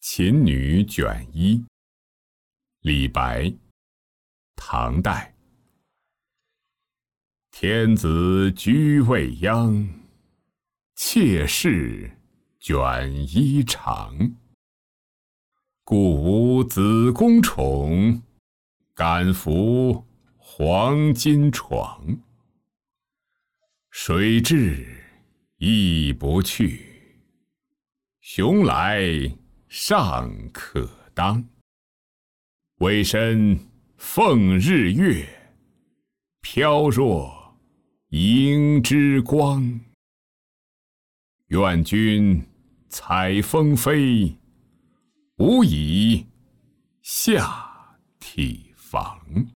秦女卷衣，李白，唐代。天子居未央，妾室卷衣长。故无子宫宠，敢服黄金床。水至亦不去，熊来尚可当。委身奉日月，飘若萤之光。愿君采风飞，吾以下体防。